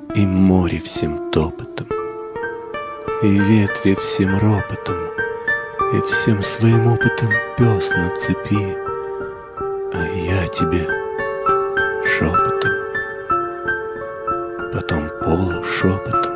И море всем топотом, и ветви всем ропотом, и всем своим опытом пес на цепи, а я тебе шепотом, потом полушепотом.